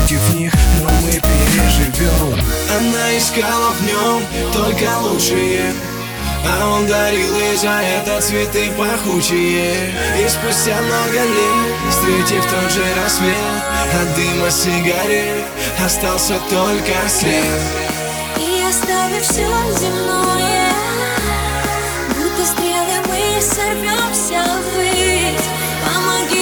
против них, но мы переживем. Она искала в нем только лучшее, а он дарил ей за это цветы пахучие. И спустя много лет, встретив тот же рассвет, от дыма сигарет остался только след. И оставив все земное, будто стрелы мы сорвемся ввысь. Помоги